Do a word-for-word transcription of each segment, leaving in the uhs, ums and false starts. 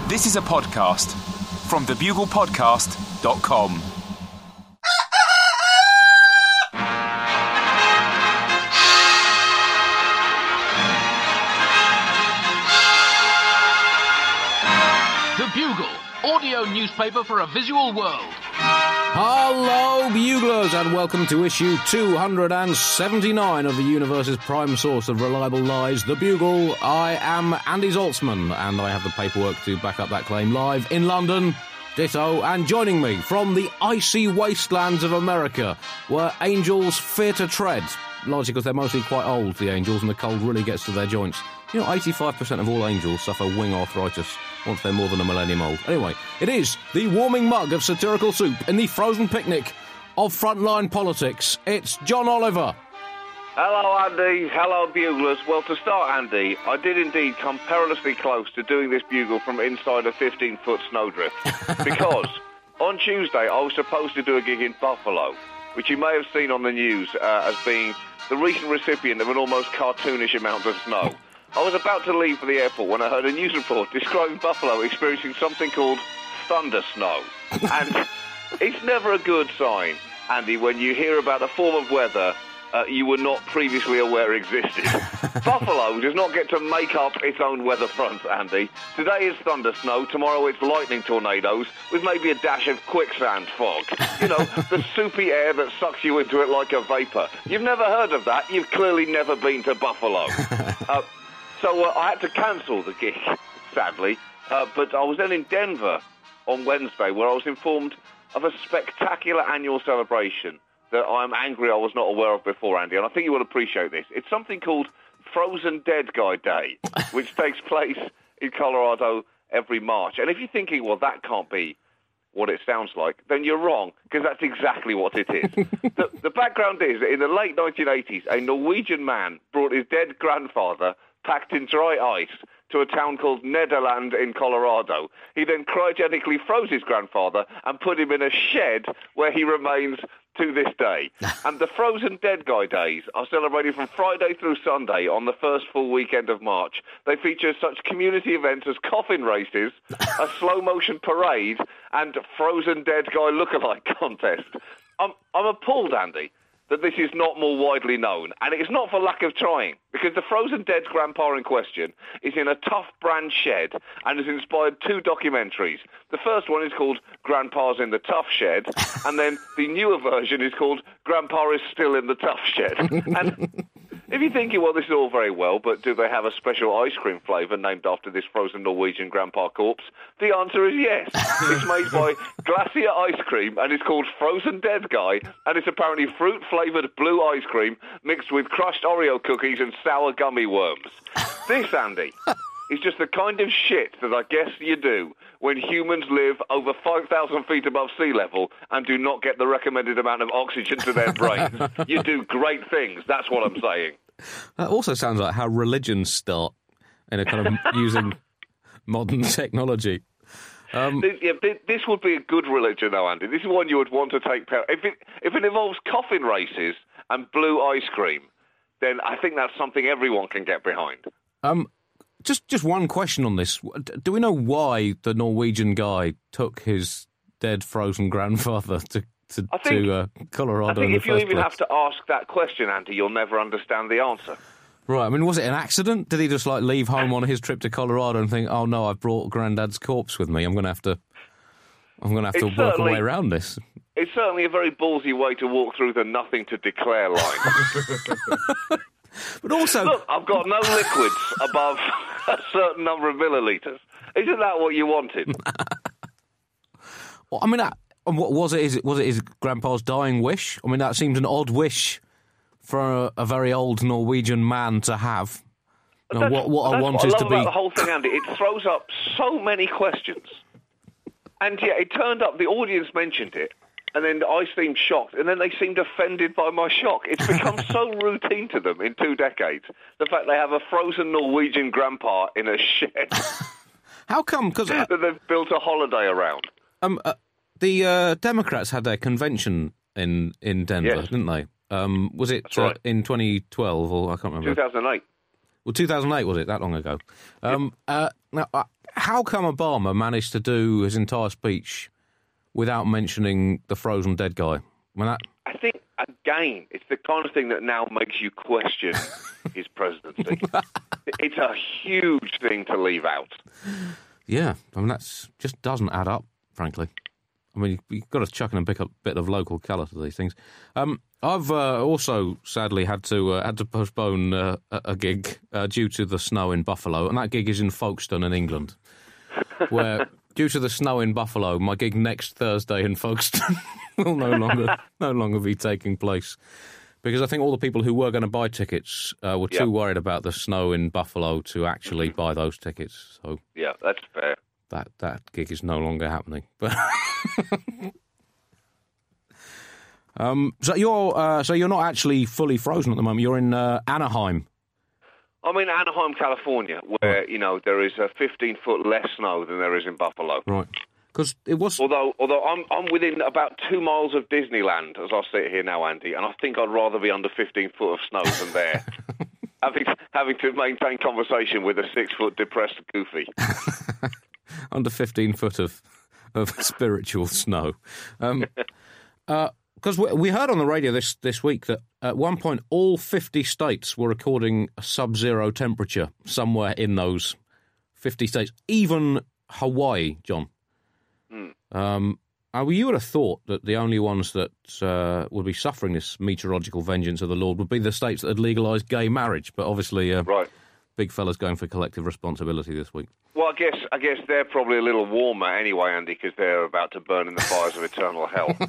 This is a podcast from the bugle podcast dot com. The Bugle, audio newspaper for a visual world. Hello, Buglers, and welcome to issue two hundred seventy-nine of the universe's prime source of reliable lies, The Bugle. I am Andy Zaltzman, and I have the paperwork to back up that claim live in London. Ditto, and joining me from the icy wastelands of America, where angels fear to tread, largely because they're mostly quite old, the angels, and the cold really gets to their joints. You know, eighty-five percent of all angels suffer wing arthritis once they're more than a millennium old. Anyway, it is the warming mug of satirical soup in the frozen picnic of frontline politics. It's John Oliver. Hello, Andy. Hello, Buglers. Well, to start, Andy, I did indeed come perilously close to doing this bugle from inside a fifteen-foot snowdrift. Because on Tuesday, I was supposed to do a gig in Buffalo, which you may have seen on the news uh, as being the recent recipient of an almost cartoonish amount of snow. I was about to leave for the airport when I heard a news report describing Buffalo experiencing something called thunder snow. And it's never a good sign, Andy, when you hear about a form of weather uh, you were not previously aware existed. Buffalo does not get to make up its own weather front, Andy. Today is thunder snow, tomorrow it's lightning tornadoes, with maybe a dash of quicksand fog. You know, the soupy air that sucks you into it like a vapour. You've never heard of that, you've clearly never been to Buffalo. Uh, So uh, I had to cancel the gig, sadly, uh, but I was then in Denver on Wednesday where I was informed of a spectacular annual celebration that I'm angry I was not aware of before, Andy, and I think you will appreciate this. It's something called Frozen Dead Guy Day, which takes place in Colorado every March. And if you're thinking, well, that can't be what it sounds like, then you're wrong, because that's exactly what it is. the, the background is that in the late nineteen eighties, a Norwegian man brought his dead grandfather packed in dry ice to a town called Nederland in Colorado. He then cryogenically froze his grandfather and put him in a shed where he remains to this day. And the Frozen Dead Guy Days are celebrated from Friday through Sunday on the first full weekend of March. They feature such community events as coffin races, a slow-motion parade, and Frozen Dead Guy lookalike contest. I'm, I'm appalled, Andy, that this is not more widely known. And it's not for lack of trying, because the Frozen Dead grandpa in question is in a Tough brand shed and has inspired two documentaries. The first one is called Grandpa's in the Tough Shed, and then the newer version is called Grandpa is Still in the Tough Shed. And if you're thinking, well, this is all very well, but do they have a special ice cream flavour named after this frozen Norwegian grandpa corpse? The answer is yes. It's made by Glacier Ice Cream, and it's called Frozen Dead Guy, and it's apparently fruit-flavoured blue ice cream mixed with crushed Oreo cookies and sour gummy worms. This, Andy, is just the kind of shit that I guess you do when humans live over five thousand feet above sea level and do not get the recommended amount of oxygen to their brains. You do great things, that's what I'm saying. That also sounds like how religions start, in a kind of using modern technology. Um, this, yeah, this would be a good religion, though, Andy. This is one you would want to take part. If it if it involves coffin races and blue ice cream, then I think that's something everyone can get behind. Um, just just one question on this: do we know why the Norwegian guy took his dead frozen grandfather to to, I think, to uh, Colorado? I think in the if you first even place? have to ask that question, Andy, you'll never understand the answer. Right, I mean, was it an accident? Did he just, like, leave home on his trip to Colorado and think, oh, no, I've brought Granddad's corpse with me, I'm going to have to I'm going to have to It's work my way around this? It's certainly a very ballsy way to walk through the nothing to declare line. But also... Look, I've got no liquids above a certain number of millilitres. Isn't that what you wanted? Well, I mean, that, what was it? Is it was it his grandpa's dying wish? I mean, that seemed an odd wish for a, a very old Norwegian man to have. You know, what what I want what is I to love be... about the whole thing, Andy. It throws up so many questions. And yeah, it turned up, the audience mentioned it, and then I seemed shocked, and then they seemed offended by my shock. It's become so routine to them in two decades, the fact they have a frozen Norwegian grandpa in a shed. How come? Because uh, that they've built a holiday around. um, uh, the uh, Democrats had their convention in, in Denver, Yes. didn't they? Um, was it That's right. uh, in twenty twelve, or I can't remember? two thousand eight. Well, two thousand eight, was it? That long ago. Um, uh, now, uh, how come Obama managed to do his entire speech without mentioning the frozen dead guy? I mean, that... I think, again, it's the kind of thing that now makes you question his presidency. It's a huge thing to leave out. Yeah, I mean, that's just doesn't add up, frankly. I mean, you've got to chuck in a bit, a bit of local colour to these things. Um, I've uh, also, sadly, had to uh, had to postpone uh, a, a gig uh, due to the snow in Buffalo, and that gig is in Folkestone in England, where, due to the snow in Buffalo, my gig next Thursday in Folkestone will no longer no longer be taking place. Because I think all the people who were going to buy tickets uh, were too yep. worried about the snow in Buffalo to actually buy those tickets. So yeah, that's fair. That that gig is no longer happening. But um, so you're uh, so you're not actually fully frozen at the moment. You're in uh, Anaheim. I'm in Anaheim, California, where right. you know there is a fifteen foot less snow than there is in Buffalo. Right. Because it was. Although, although I'm I'm within about two miles of Disneyland as I sit here now, Andy, and I think I'd rather be under fifteen foot of snow than there. having having to maintain conversation with a six foot depressed Goofy. Under fifteen foot of of spiritual snow. Um, uh, Because we, we heard on the radio this, this week that at one point all fifty states were recording a sub-zero temperature somewhere in those fifty states, even Hawaii, John. Mm. Um, uh, you would have thought that the only ones that uh, would be suffering this meteorological vengeance of the Lord would be the states that had legalised gay marriage, but obviously uh, right. big fella's going for collective responsibility this week. Well, I guess I guess they're probably a little warmer anyway, Andy, because they're about to burn in the fires of eternal hell.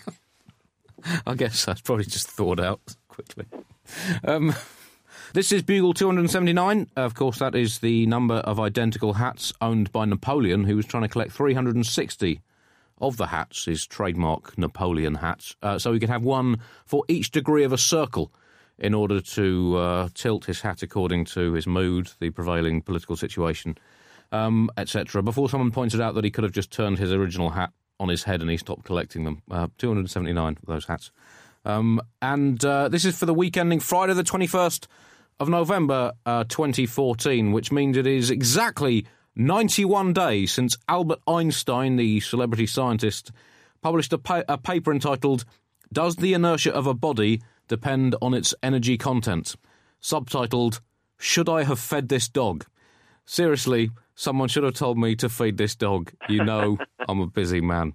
I guess that's probably just thawed out quickly. Um, this is Bugle two seventy-nine. Of course, that is the number of identical hats owned by Napoleon, who was trying to collect three hundred sixty of the hats, his trademark Napoleon hats, uh, so he could have one for each degree of a circle in order to uh, tilt his hat according to his mood, the prevailing political situation, um, et cetera, before someone pointed out that he could have just turned his original hat on his head and he stopped collecting them. Uh, two hundred seventy-nine of those hats. Um, and uh, this is for the week ending Friday the twenty-first of November uh, twenty fourteen, which means it is exactly ninety-one days since Albert Einstein, the celebrity scientist, published a, pa- a paper entitled "Does the Inertia of a Body Depend on Its Energy Content?" Subtitled, "Should I Have Fed This Dog?" Seriously, someone should have told me to feed this dog. You know I'm a busy man.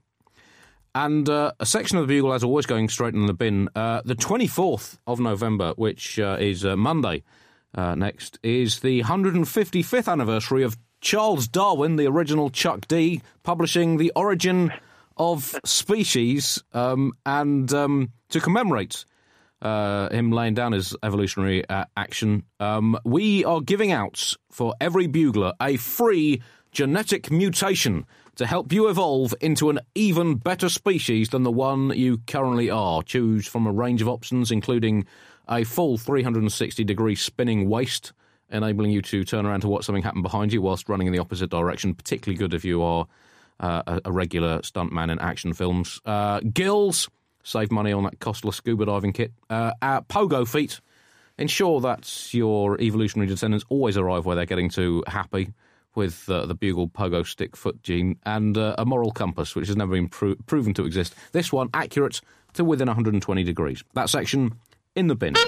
And uh, a section of the Bugle, as always, going straight in the bin. Uh, the twenty-fourth of November, which uh, is uh, Monday uh, next, is the one hundred fifty-fifth anniversary of Charles Darwin, the original Chuck D, publishing The Origin of Species. Um, and um, to commemorate Uh, him laying down his evolutionary uh, action, um, we are giving out for every bugler a free genetic mutation to help you evolve into an even better species than the one you currently are. Choose from a range of options, including a full three hundred sixty degree spinning waist, enabling you to turn around to watch something happen behind you whilst running in the opposite direction. Particularly good if you are uh, a, a regular stuntman in action films. Uh, gills. Save money on that costless scuba diving kit. Uh, our pogo feet. Ensure that your evolutionary descendants always arrive where they're getting to happy with uh, the bugle pogo stick foot gene. And uh, a moral compass, which has never been pro- proven to exist. This one accurate to within one hundred twenty degrees. That section in the bin.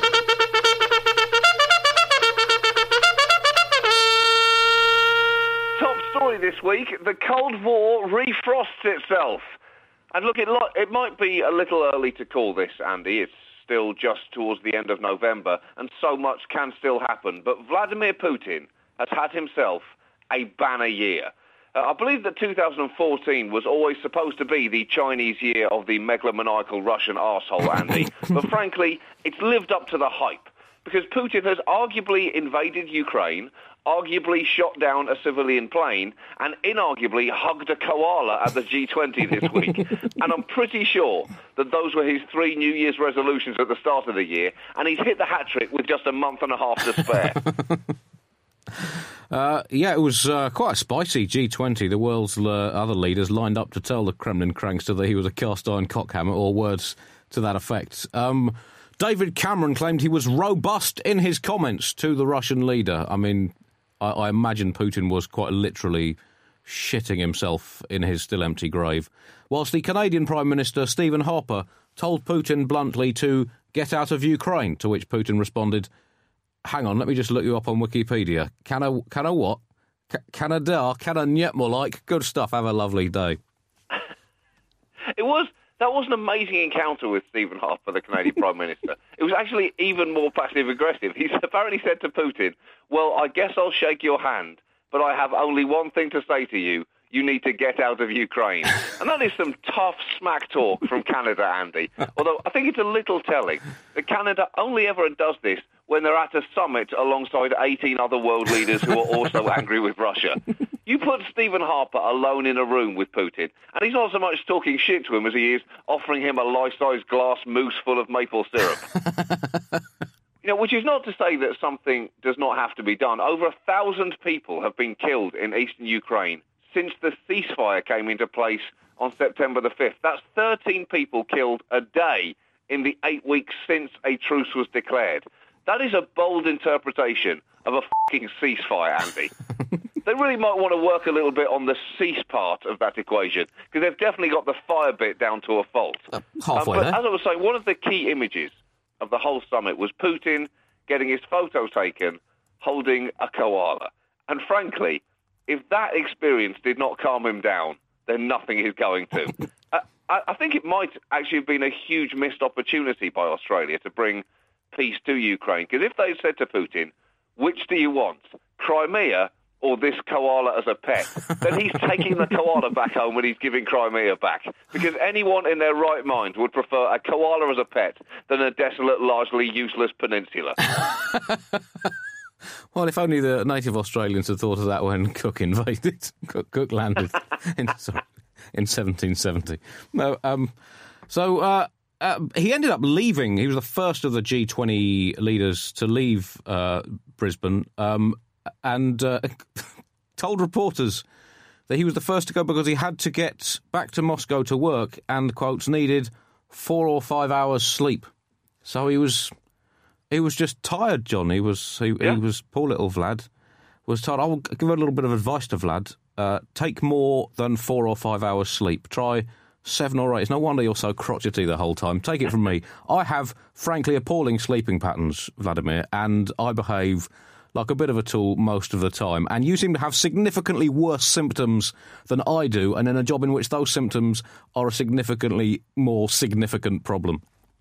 Top story this week, the Cold War refrosts itself. And look, it, lo- it might be a little early to call this, Andy. It's still just towards the end of November, and so much can still happen. But Vladimir Putin has had himself a banner year. Uh, I believe that two thousand fourteen was always supposed to be the Chinese year of the megalomaniacal Russian arsehole, Andy. But frankly, it's lived up to the hype, because Putin has arguably invaded Ukraine, arguably shot down a civilian plane, and inarguably hugged a koala at the G twenty this week. And I'm pretty sure that those were his three New Year's resolutions at the start of the year, and he's hit the hat-trick with just a month and a half to spare. uh, yeah, it was uh, quite a spicy G twenty. The world's uh, other leaders lined up to tell the Kremlin crankster that he was a cast-iron cockhammer, or words to that effect. Um... David Cameron claimed he was robust in his comments to the Russian leader. I mean, I, I imagine Putin was quite literally shitting himself in his still empty grave. Whilst the Canadian Prime Minister, Stephen Harper, told Putin bluntly to get out of Ukraine, to which Putin responded, hang on, let me just look you up on Wikipedia. Can I, can I what? C- Canada, can I niet more like? Good stuff, have a lovely day. It was... That was an amazing encounter with Stephen Harper, the Canadian Prime Minister. It was actually even more passive-aggressive. He apparently said to Putin, well, I guess I'll shake your hand, but I have only one thing to say to you. You need to get out of Ukraine. And that is some tough smack talk from Canada, Andy. Although I think it's a little telling that Canada only ever does this when they're at a summit alongside eighteen other world leaders who are also angry with Russia. You put Stephen Harper alone in a room with Putin, and he's not so much talking shit to him as he is offering him a life-size glass mousse full of maple syrup. You know, which is not to say that something does not have to be done. Over a thousand people have been killed in eastern Ukraine since the ceasefire came into place on September the fifth. That's thirteen people killed a day in the eight weeks since a truce was declared. That is a bold interpretation of a fucking ceasefire, Andy. They really might want to work a little bit on the cease part of that equation, because they've definitely got the fire bit down to a fault. Uh, halfway um, but there. As I was saying, one of the key images of the whole summit was Putin getting his photo taken holding a koala. And frankly, if that experience did not calm him down, then nothing is going to. uh, I, I think it might actually have been a huge missed opportunity by Australia to bring peace to Ukraine, because if they said to Putin, which do you want, Crimea or this koala as a pet, then he's taking the koala back home and he's giving Crimea back. Because anyone in their right mind would prefer a koala as a pet than a desolate, largely useless peninsula. Well, if only the native Australians had thought of that when Cook invaded, Cook, Cook landed in, sorry, in seventeen seventy. No, um, so uh, uh, he ended up leaving. He was the first of the G twenty leaders to leave uh, Brisbane, um, and uh, told reporters that he was the first to go because he had to get back to Moscow to work and, quotes, needed four or five hours sleep. So he was... He was just tired, John. He was, he, yeah. he was, poor little Vlad, was tired. I will give a little bit of advice to Vlad. Uh, take more than four or five hours sleep. Try seven or eight. It's no wonder you're so crotchety the whole time. Take it from me. I have, frankly, appalling sleeping patterns, Vladimir, and I behave like a bit of a tool most of the time. And you seem to have significantly worse symptoms than I do, and in a job in which those symptoms are a significantly more significant problem.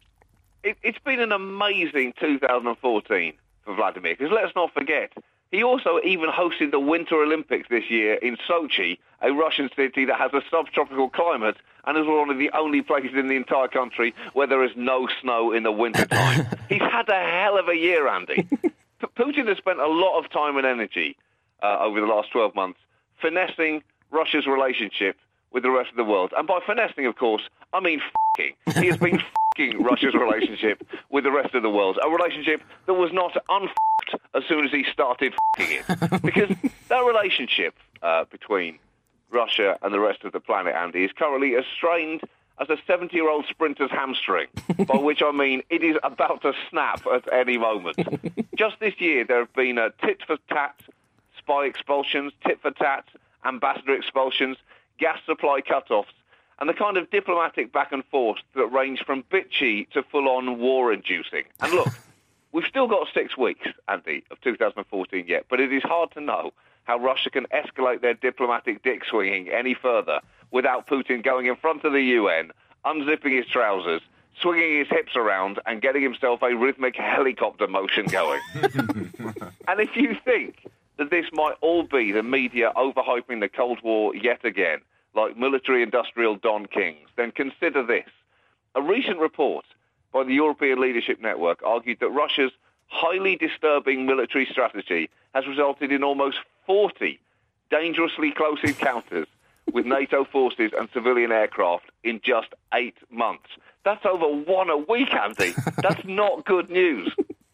It, it's been an amazing two thousand fourteen for Vladimir, because let's not forget, he also even hosted the Winter Olympics this year in Sochi, a Russian city that has a subtropical climate and is one of the only places in the entire country where there is no snow in the wintertime. He's had a hell of a year, Andy. P- Putin has spent a lot of time and energy uh, over the last twelve months finessing Russia's relationship with the rest of the world. And by finessing, of course, I mean f***ing. He has been f***ing Russia's relationship with the rest of the world. A relationship that was not un-f***ed as soon as he started f***ing it. Because that relationship uh, between Russia and the rest of the planet, Andy, is currently as strained as a seventy-year-old sprinter's hamstring, by which I mean it is about to snap at any moment. Just this year, there have been uh, tit-for-tat spy expulsions, tit-for-tat ambassador expulsions, gas supply cut-offs, and the kind of diplomatic back and forth that range from bitchy to full-on war-inducing. And look, we've still got six weeks, Andy, of two thousand fourteen yet, but it is hard to know how Russia can escalate their diplomatic dick-swinging any further without Putin going in front of the U N, unzipping his trousers, swinging his hips around, and getting himself a rhythmic helicopter motion going. And if you think that this might all be the media overhyping the Cold War yet again, like military-industrial Don Kings, then consider this. A recent report by the European Leadership Network argued that Russia's highly disturbing military strategy has resulted in almost forty dangerously close encounters with NATO forces and civilian aircraft in just eight months. That's over one a week, Andy. That's not good news.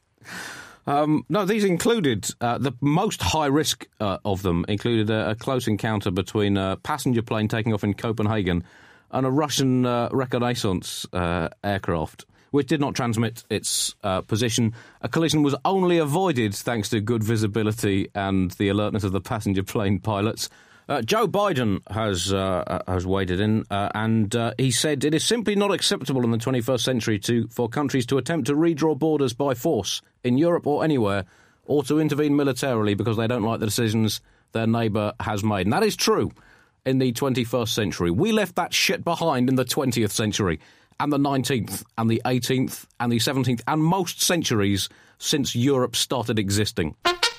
Um, no, these included, uh, the most high risk uh, of them included a, a close encounter between a passenger plane taking off in Copenhagen and a Russian uh, reconnaissance uh, aircraft, which did not transmit its uh, position. A collision was only avoided thanks to good visibility and the alertness of the passenger plane pilots. Uh, Joe Biden has uh, has waded in, uh, and uh, he said it is simply not acceptable in the twenty-first century to for countries to attempt to redraw borders by force in Europe or anywhere, or to intervene militarily because they don't like the decisions their neighbour has made. And that is true in the twenty-first century. We left that shit behind in the twentieth century, and the nineteenth, and the eighteenth, and the seventeenth, and most centuries since Europe started existing.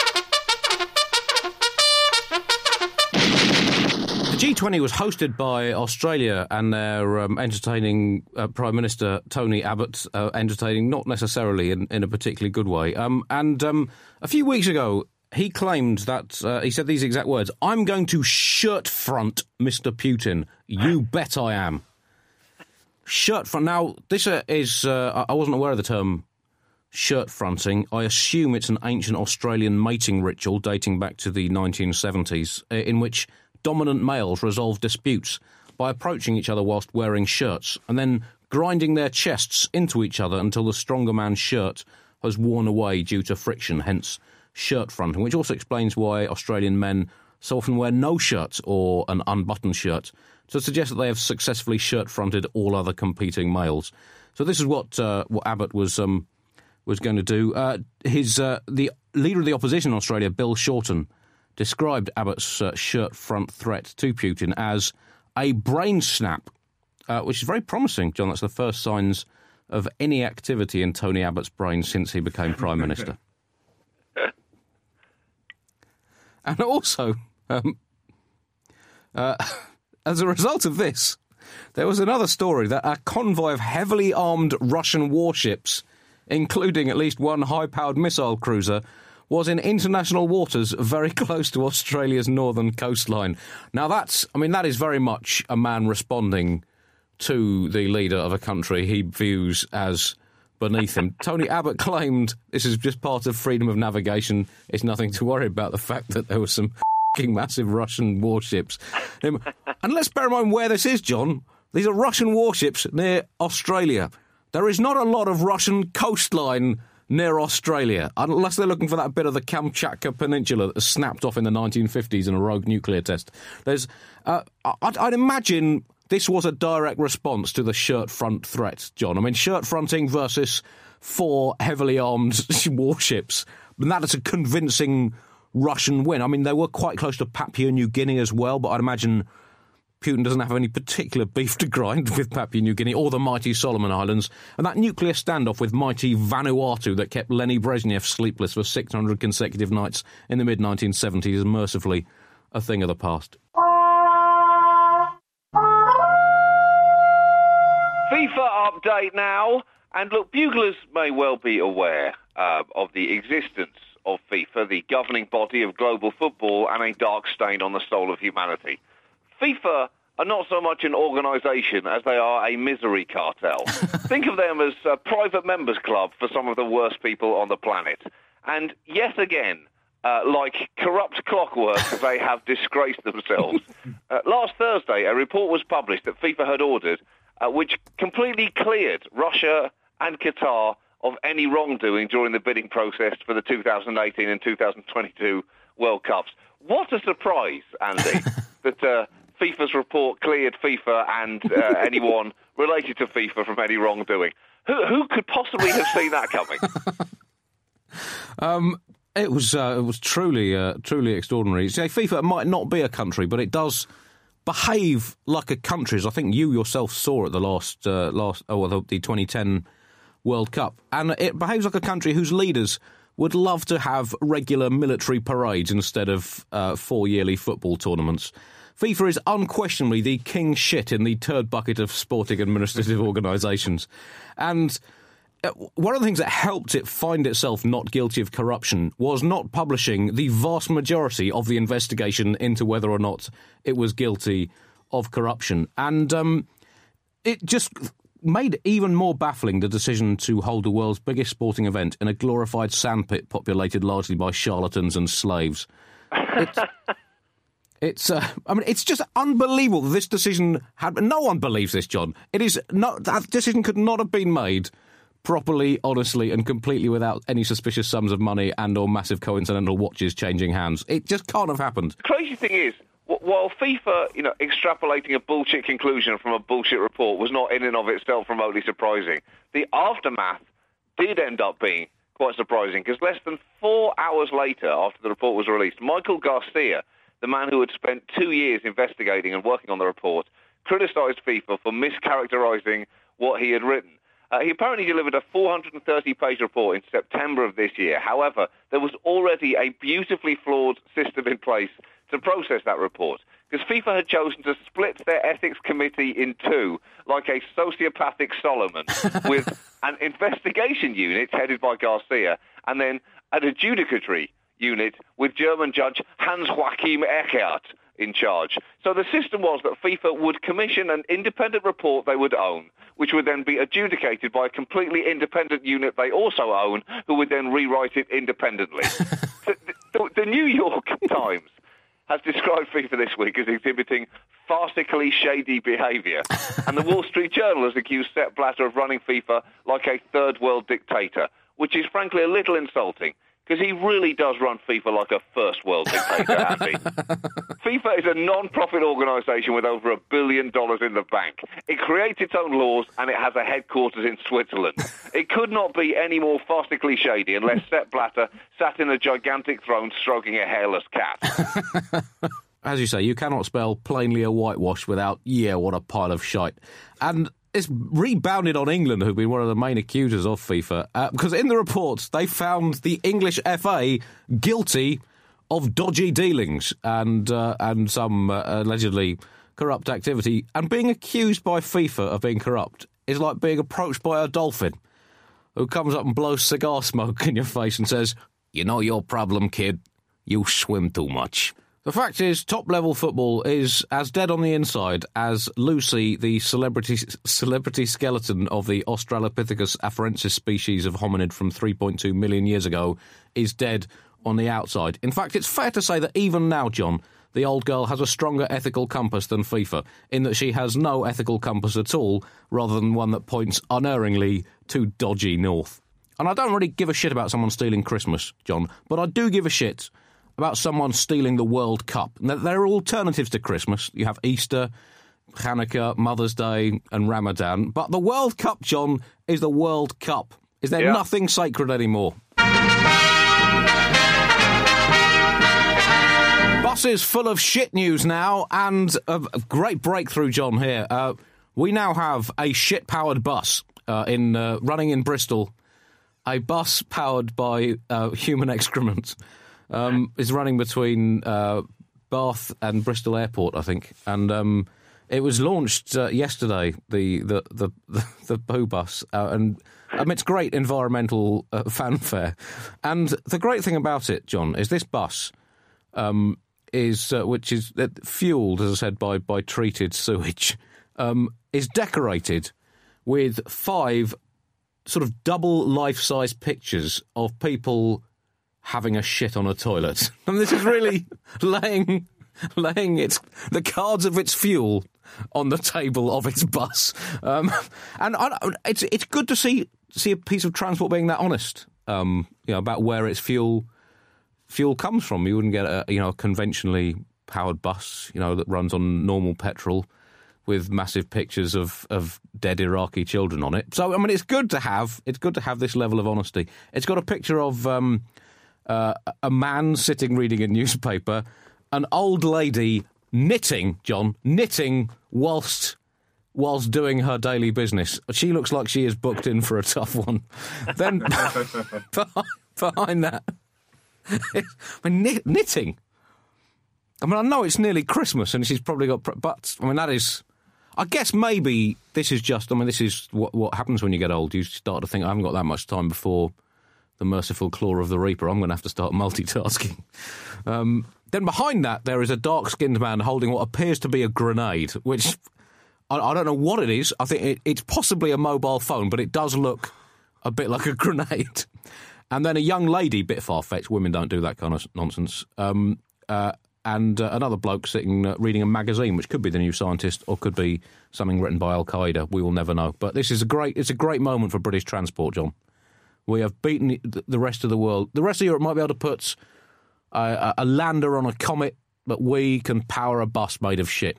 The G twenty was hosted by Australia and their um, entertaining uh, Prime Minister Tony Abbott, uh, entertaining not necessarily in, in a particularly good way. Um, and um, a few weeks ago, he claimed that, uh, he said these exact words, "I'm going to shirt front Mister Putin. You bet I am." Shirt front. Now, this uh, is, uh, I wasn't aware of the term shirt fronting. I assume it's an ancient Australian mating ritual dating back to the nineteen seventies, uh, in which dominant males resolve disputes by approaching each other whilst wearing shirts and then grinding their chests into each other until the stronger man's shirt has worn away due to friction, hence shirt fronting, which also explains why Australian men so often wear no shirt or an unbuttoned shirt, to suggest that they have successfully shirt-fronted all other competing males. So this is what uh, what Abbott was um, was going to do. Uh, his uh, the leader of the opposition in Australia, Bill Shorten, described Abbott's uh, shirt-front threat to Putin as a brain snap, uh, which is very promising, John. That's the first signs of any activity in Tony Abbott's brain since he became Prime Minister. And also, um, uh, as a result of this, there was another story that a convoy of heavily armed Russian warships, including at least one high-powered missile cruiser, was in international waters very close to Australia's northern coastline. Now that's, I mean, that is very much a man responding to the leader of a country he views as beneath him. Tony Abbott claimed this is just part of freedom of navigation. It's nothing to worry about the fact that there were some f***ing massive Russian warships. Um, and let's bear in mind where this is, John. These are Russian warships near Australia. There is not a lot of Russian coastline near Australia, unless they're looking for that bit of the Kamchatka Peninsula that was snapped off in the nineteen fifties in a rogue nuclear test. There's, uh, I'd, I'd imagine this was a direct response to the shirt front threat, John. I mean, shirt fronting versus four heavily armed warships, and that is a convincing Russian win. I mean, they were quite close to Papua New Guinea as well, but I'd imagine Putin doesn't have any particular beef to grind with Papua New Guinea or the mighty Solomon Islands. And that nuclear standoff with mighty Vanuatu that kept Leni Brezhnev sleepless for six hundred consecutive nights in the mid nineteen seventies is mercifully a thing of the past. FIFA update now. And look, buglers may well be aware uh, of the existence of FIFA, the governing body of global football, and a dark stain on the soul of humanity. FIFA are not so much an organisation as they are a misery cartel. Think of them as a private members club for some of the worst people on the planet. And yet again, uh, like corrupt clockwork, they have disgraced themselves. Uh, last Thursday, a report was published that FIFA had ordered, uh, which completely cleared Russia and Qatar of any wrongdoing during the bidding process for the two thousand eighteen and two thousand twenty-two World Cups. What a surprise, Andy, that Uh, FIFA's report cleared FIFA and uh, anyone related to FIFA from any wrongdoing. Who, who could possibly have seen that coming? Um, it was uh, it was truly uh, truly extraordinary. So FIFA might not be a country, but it does behave like a country, as I think you yourself saw at the last uh, last oh well, the, the twenty ten World Cup, and it behaves like a country whose leaders would love to have regular military parades instead of uh, four yearly football tournaments. FIFA is unquestionably the king shit in the turd bucket of sporting administrative organisations. And one of the things that helped it find itself not guilty of corruption was not publishing the vast majority of the investigation into whether or not it was guilty of corruption. And um, it just made even more baffling the decision to hold the world's biggest sporting event in a glorified sandpit populated largely by charlatans and slaves. It's... It's, uh, I mean, it's just unbelievable that this decision had. No one believes this, John. It is not. That decision could not have been made properly, honestly, and completely without any suspicious sums of money and or massive coincidental watches changing hands. It just can't have happened. The crazy thing is, while FIFA, you know, extrapolating a bullshit conclusion from a bullshit report was not in and of itself remotely surprising, the aftermath did end up being quite surprising, because less than four hours later, after the report was released, Michael Garcia, the man who had spent two years investigating and working on the report, criticised FIFA for mischaracterising what he had written. Uh, he apparently delivered a four hundred thirty page report in September of this year. However, there was already a beautifully flawed system in place to process that report, because FIFA had chosen to split their ethics committee in two, like a sociopathic Solomon, with an investigation unit headed by Garcia, and then an adjudicatory unit with German judge Hans-Joachim Eckert in charge. So the system was that FIFA would commission an independent report they would own, which would then be adjudicated by a completely independent unit they also own, who would then rewrite it independently. the, the, the New York Times has described FIFA this week as exhibiting farcically shady behaviour, and the Wall Street Journal has accused Sepp Blatter of running FIFA like a third-world dictator, which is frankly a little insulting, because he really does run FIFA like a first-world dictator, Andy. FIFA is a non-profit organisation with over a billion dollars in the bank. It creates its own laws, and it has a headquarters in Switzerland. It could not be any more farcically shady unless Sepp Blatter sat in a gigantic throne stroking a hairless cat. As you say, you cannot spell plainly a whitewash without, yeah, what a pile of shite. And it's rebounded on England, who've been one of the main accusers of FIFA, uh, because in the reports they found the English F A guilty of dodgy dealings and uh, and some uh, allegedly corrupt activity. And being accused by FIFA of being corrupt is like being approached by a dolphin who comes up and blows cigar smoke in your face and says, "You know your problem, kid? You swim too much." The fact is, top-level football is as dead on the inside as Lucy, the celebrity celebrity skeleton of the Australopithecus afarensis species of hominid from three point two million years ago, is dead on the outside. In fact, it's fair to say that even now, John, the old girl has a stronger ethical compass than FIFA, in that she has no ethical compass at all, rather than one that points unerringly to dodgy north. And I don't really give a shit about someone stealing Christmas, John, but I do give a shit about someone stealing the World Cup. Now, there are alternatives to Christmas. You have Easter, Hanukkah, Mother's Day and Ramadan. But the World Cup, John, is the World Cup. Is there yeah. nothing sacred anymore? Buses full of shit news now, and a great breakthrough, John, here. Uh, we now have a shit-powered bus uh, in uh, running in Bristol. A bus powered by uh, human excrement. Um, is running between uh, Bath and Bristol Airport, I think, and um, it was launched uh, yesterday. The the the the, the Boo bus, uh, and amidst great environmental uh, fanfare. And the great thing about it, John, is this bus um, is uh, which is uh, fuelled, as I said, by by treated sewage, um, is decorated with five sort of double life-size pictures of people having a shit on a toilet. And this is really laying laying its the cards of its fuel on the table of its bus. Um, and I, it's it's good to see see a piece of transport being that honest, um, you know, about where its fuel fuel comes from. You wouldn't get a you know a conventionally powered bus, you know, that runs on normal petrol with massive pictures of, of dead Iraqi children on it. So I mean, it's good to have it's good to have this level of honesty. It's got a picture of Um, Uh, a man sitting reading a newspaper, an old lady knitting, John, knitting whilst whilst doing her daily business. She looks like she is booked in for a tough one. Then behind, behind that, I mean, knit, knitting. I mean, I know it's nearly Christmas and she's probably got, but I mean, that is, I guess maybe this is just, I mean, this is what, what happens when you get old. You start to think, I haven't got that much time before the merciful claw of the Reaper. I'm going to have to start multitasking. Um, then behind that, there is a dark-skinned man holding what appears to be a grenade, which I, I don't know what it is. I think it, it's possibly a mobile phone, but it does look a bit like a grenade. And then a young lady, bit far-fetched, women don't do that kind of nonsense, um, uh, and uh, another bloke sitting uh, reading a magazine, which could be The New Scientist or could be something written by Al Qaeda. We will never know. But this is a great. It's a great moment for British transport, John. We have beaten the rest of the world. The rest of Europe might be able to put a, a lander on a comet, but we can power a bus made of shit.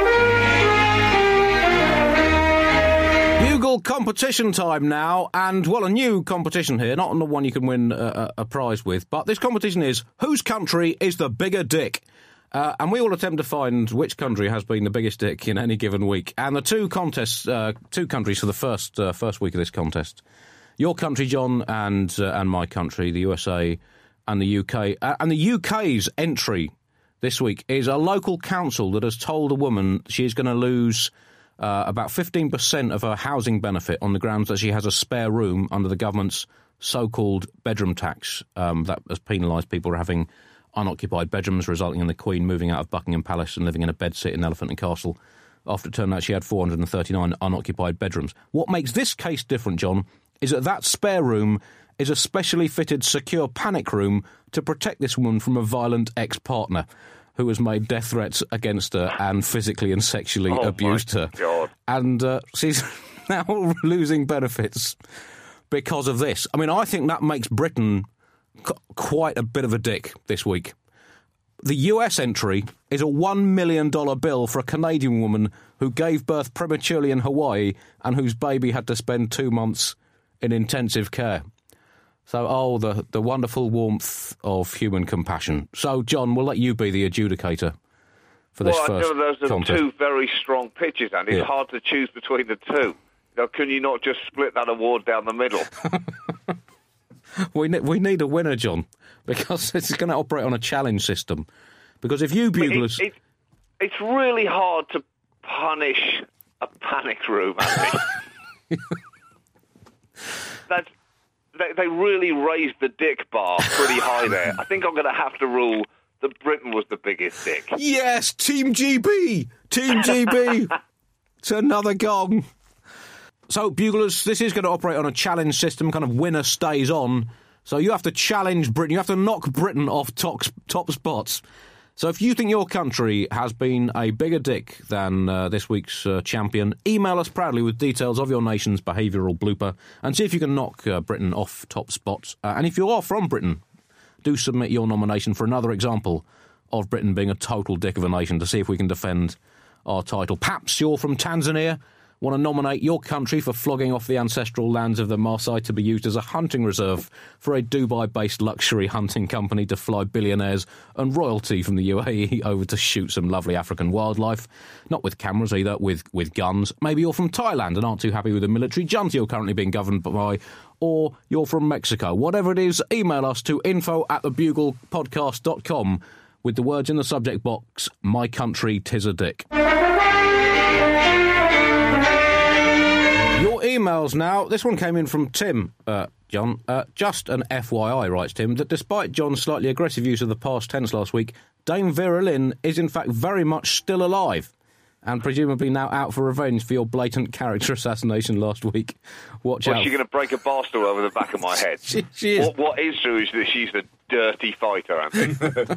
Bugle competition time now, and, well, a new competition here, not the one you can win a, a prize with, but this competition is whose country is the bigger dick? Uh, and we will attempt to find which country has been the biggest dick in any given week. And the two contests, uh, two countries for the first uh, first week of this contest, your country, John, and uh, and my country, the U S A and the U K. Uh, and the U K's entry this week is a local council that has told a woman she's going to lose Uh, about fifteen percent of her housing benefit on the grounds that she has a spare room under the government's so-called bedroom tax um, that has penalised people for having unoccupied bedrooms, resulting in the Queen moving out of Buckingham Palace and living in a bedsit in Elephant and Castle after it turned out she had four hundred thirty-nine unoccupied bedrooms. What makes this case different, John, is that that spare room is a specially fitted secure panic room to protect this woman from a violent ex-partner who has made death threats against her and physically and sexually oh abused her. God. And uh, she's now losing benefits because of this. I mean, I think that makes Britain c- quite a bit of a dick this week. The U S entry is a one million dollars bill for a Canadian woman who gave birth prematurely in Hawaii and whose baby had to spend two months in intensive care. So, oh, the, the wonderful warmth of human compassion. So, John, we'll let you be the adjudicator for this well, first I know those are contest. two very strong pitches, and it's Yeah. hard to choose between the two. Now, can you not just split that award down the middle? we, ne- we need a winner, John, because it's going to operate on a challenge system. Because if you buglers... It, it, it's really hard to punish a panic room, Andy. That's... They, they really raised the dick bar pretty high there. I think I'm going to have to rule that Britain was the biggest dick. Yes, Team G B! Team G B! It's another gong. So, buglers, this is going to operate on a challenge system, kind of winner stays on. So you have to challenge Britain. You have to knock Britain off top, top spots. So if you think your country has been a bigger dick than uh, this week's uh, champion, email us proudly with details of your nation's behavioural blooper and see if you can knock uh, Britain off top spots. Uh, and if you are from Britain, do submit your nomination for another example of Britain being a total dick of a nation to see if we can defend our title. Perhaps you're from Tanzania, want to nominate your country for flogging off the ancestral lands of the Maasai to be used as a hunting reserve for a Dubai-based luxury hunting company to fly billionaires and royalty from the U A E over to shoot some lovely African wildlife. Not with cameras either, with, with guns. Maybe you're from Thailand and aren't too happy with the military junta you're currently being governed by, or you're from Mexico. Whatever it is, email us to info at the bugle podcast dot com with the words in the subject box, "My country, 'tis a dick." Your emails now. This one came in from Tim, uh, John. Uh, just an F Y I, writes Tim, that despite John's slightly aggressive use of the past tense last week, Dame Vera Lynn is in fact very much still alive and presumably now out for revenge for your blatant character assassination last week. Watch Was out. she going to break a bar stool over the back of my head? she, she is. What, what is true is that she's a dirty fighter, Andy.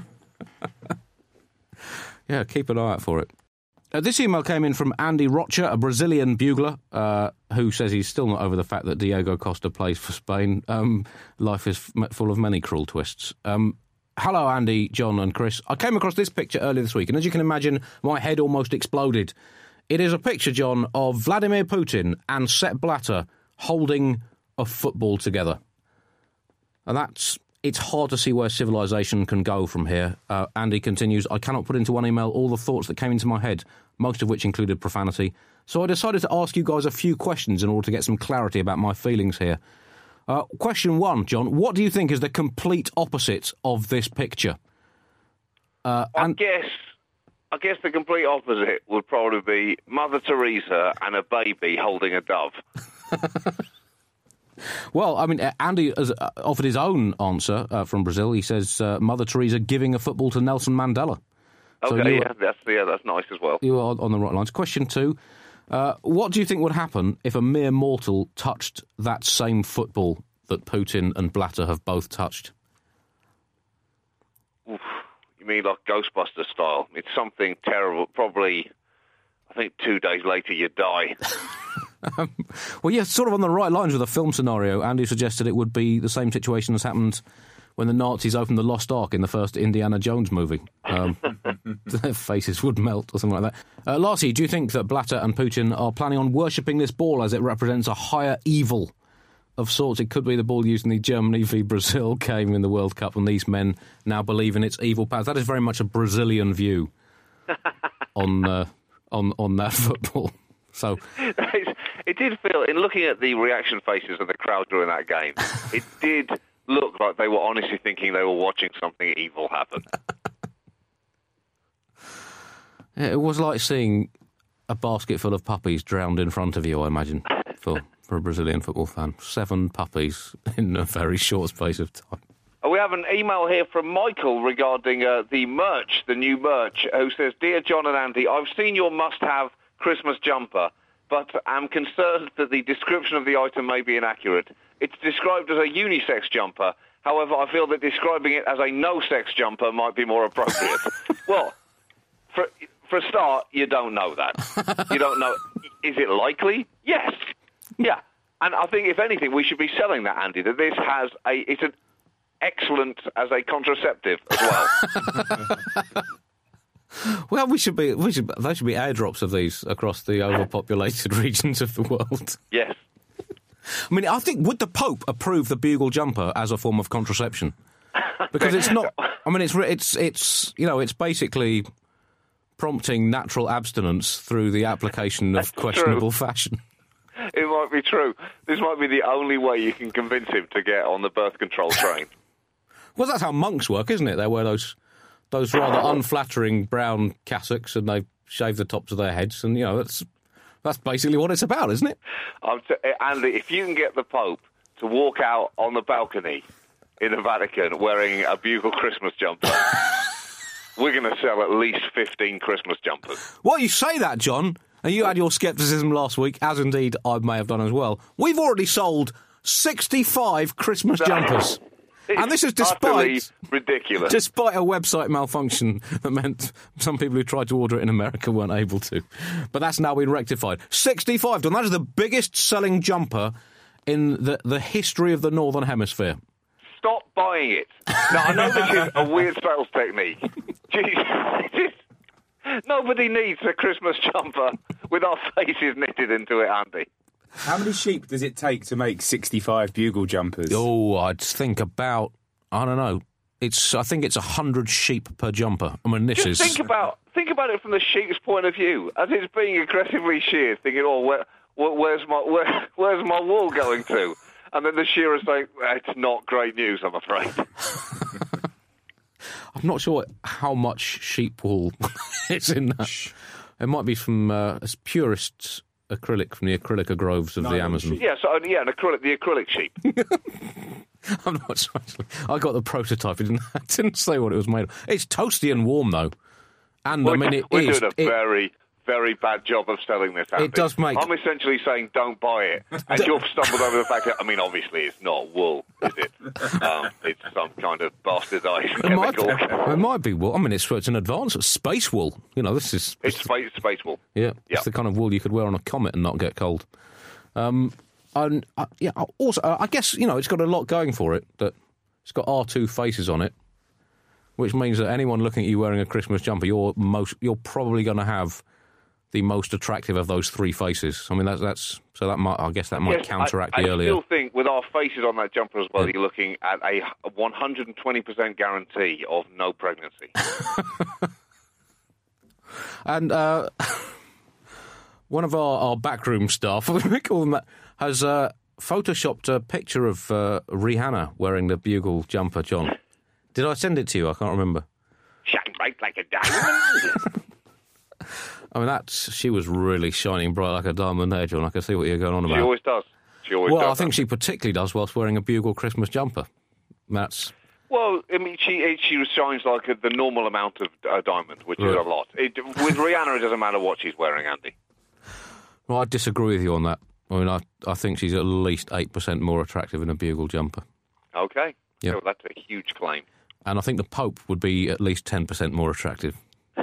Yeah, keep an eye out for it. Uh, this email came in from Andy Rocha, a Brazilian bugler, uh, who says he's still not over the fact that Diego Costa plays for Spain. Um, life is f- full of many cruel twists. Um, hello, Andy, John and Chris. I came across this picture earlier this week, and as you can imagine, my head almost exploded. It is a picture, John, of Vladimir Putin and Sepp Blatter holding a football together. And that's... It's hard to see where civilization can go from here. Uh, Andy continues, I cannot put into one email all the thoughts that came into my head, most of which included profanity. So I decided to ask you guys a few questions in order to get some clarity about my feelings here. Uh, question one, John, what do you think is the complete opposite of this picture? Uh, I and guess I guess the complete opposite would probably be Mother Teresa and a baby holding a dove. Well, I mean, Andy has offered his own answer uh, from Brazil. He says uh, Mother Teresa giving a football to Nelson Mandela. So Okay, you yeah, that's yeah, that's nice as well. You are on the right lines. Question two, uh, what do you think would happen if a mere mortal touched that same football that Putin and Blatter have both touched? Oof. You mean like Ghostbusters style? It's something terrible. Probably, I think two days later you die. um, well, yeah, sort of on the right lines with the film scenario. Andy suggested it would be the same situation as happened when the Nazis opened the Lost Ark in the first Indiana Jones movie. Um, their faces would melt or something like that. Uh, Larcy, do you think that Blatter and Putin are planning on worshipping this ball as it represents a higher evil of sorts? It could be the ball used in the Germany v Brazil game in the World Cup, and these men now believe in its evil powers. That is very much a Brazilian view on uh, on on that football. So it did feel, in looking at the reaction faces of the crowd during that game, it did look like they were honestly thinking they were watching something evil happen. Yeah, it was like seeing a basket full of puppies drowned in front of you, I imagine, for, for a Brazilian football fan. Seven puppies in a very short space of time. We have an email here from Michael regarding uh, the merch, the new merch, who says, Dear John and Andy, I've seen your must-have Christmas jumper, but am concerned that the description of the item may be inaccurate. It's described as a unisex jumper. However, I feel that describing it as a no-sex jumper might be more appropriate. Well, for for a start, you don't know that. You don't know. Is it likely? Yes. Yeah. And I think, if anything, we should be selling that, Andy, that this has a... It's an excellent as a contraceptive as well. Well, we should be. We should. There should be airdrops of these across the overpopulated regions of the world. Yes. I mean, I think, would the Pope approve the bugle jumper as a form of contraception? Because it's not. I mean, it's it's it's you know, it's basically prompting natural abstinence through the application of questionable true. fashion. It might be true. This might be the only way you can convince him to get on the birth control train. Well, that's how monks work, isn't it? They wear those those rather unflattering brown cassocks, and they shave the tops of their heads, and you know that's that's basically what it's about, isn't it? I'm t- Andy, if you can get the Pope to walk out on the balcony in the Vatican wearing a bugle Christmas jumper, we're going to sell at least fifteen Christmas jumpers. Well, you say that, John, and you had your scepticism last week, as indeed I may have done as well. We've already sold sixty-five Christmas jumpers. And this is despite ridiculous. Despite a website malfunction that meant some people who tried to order it in America weren't able to. But that's now been rectified. sixty-five, Don. That is the biggest selling jumper in the, the history of the Northern Hemisphere. Stop buying it. Now, I know this is a weird sales technique. Jeez. Nobody needs a Christmas jumper with our faces knitted into it, Andy. How many sheep does it take to make sixty-five bugle jumpers? Oh, I'd think about, I don't know, it's. I think it's one hundred sheep per jumper. I mean, this Just is... think about, think about it from the sheep's point of view, as it's being aggressively sheared, thinking, oh, where, where, where's my where, where's my wool going to? And then the shearer's saying, it's not great news, I'm afraid. I'm not sure how much sheep wool is in that. It might be from uh, purest acrylic from the acrylica groves of no, the Amazon. Yeah, so yeah, an acrylic, the acrylic sheep. I'm not sure, actually. I got the prototype. It didn't, it didn't say what it was made of. It's toasty and warm, though. And we're, I mean, it we're is. doing a it, very, very bad job of selling this, Andy. It does make... I'm essentially saying don't buy it. And you've stumbled over the fact that, I mean, obviously it's not wool, is it? Um, it's some kind of bastardised it chemical. Might be, it might be wool. I mean, it's, it's an advanced space wool. You know, this is... It's space, space wool. Yeah, yep. It's the kind of wool you could wear on a comet and not get cold. Um, and uh, yeah, also, uh, I guess, you know, it's got a lot going for it. That it's got R two faces on it, which means that anyone looking at you wearing a Christmas jumper, you're most, you're probably going to have the most attractive of those three faces. I mean, that's, that's so that might, I guess that might yes, counteract I, the I earlier. I still think with our faces on that jumper as well, yeah. you're looking at a one hundred twenty percent guarantee of no pregnancy. And uh, one of our, our backroom staff, we call them that, has uh, photoshopped a picture of uh, Rihanna wearing the bugle jumper, John. Did I send it to you? I can't remember. Shine bright like a diamond. I mean, that's, she was really shining bright like a diamond there, John. I can see what you're going on about. She always does. She always well, does. I think she particularly does whilst wearing a bugle Christmas jumper. That's... Well, I mean, she she shines like a, the normal amount of uh, diamond, which right. is a lot. It, with Rihanna, it doesn't matter what she's wearing, Andy. Well, I disagree with you on that. I mean, I, I think she's at least eight percent more attractive in a bugle jumper. Okay. Yep. So that's a huge claim. And I think the Pope would be at least ten percent more attractive.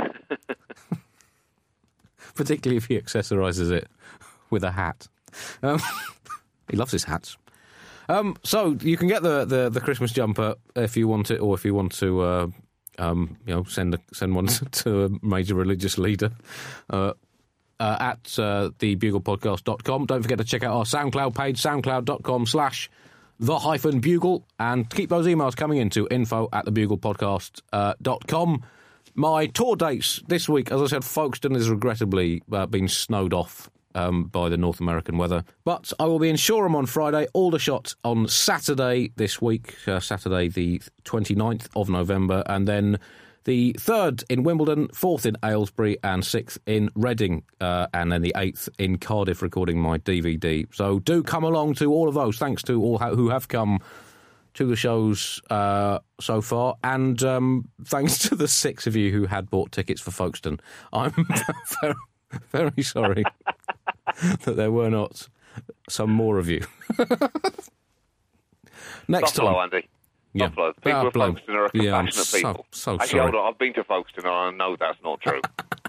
Particularly if he accessorises it with a hat. Um, he loves his hats. Um, so you can get the, the, the Christmas jumper if you want it, or if you want to, uh, um, you know, send a, send one to a major religious leader uh, uh, at uh, the bugle podcast dot com. Don't forget to check out our SoundCloud page, soundcloud dot com slash the hyphen bugle, and keep those emails coming in to info at the bugle podcast dot com. My tour dates this week, as I said, Folkestone has regrettably uh, been snowed off um, by the North American weather. But I will be in Shoreham on Friday, Aldershot on Saturday this week, uh, Saturday the twenty-ninth of November, and then the third in Wimbledon, fourth in Aylesbury, and sixth in Reading, uh, and then the eighth in Cardiff, recording my D V D. So do come along to all of those. Thanks to all ha- who have come to the shows uh, so far, and um, thanks to the six of you who had bought tickets for Folkestone. I'm very, very sorry that there were not some more of you. Next Buffalo, time, Andy. yeah. Buffalo. People Buffalo. of Folkestone are Yeah, I'm compassionate so, people. so Actually, sorry. hold on, I've been to Folkestone and I know that's not true.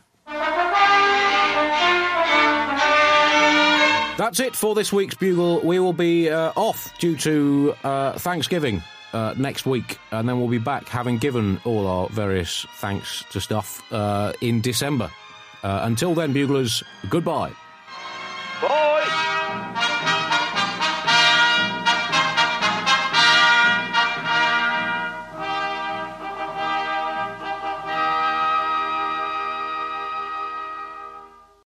That's it for this week's Bugle. We will be uh, off due to uh, Thanksgiving uh, next week, and then we'll be back having given all our various thanks to stuff uh, in December. Uh, until then, Buglers, goodbye. Bye!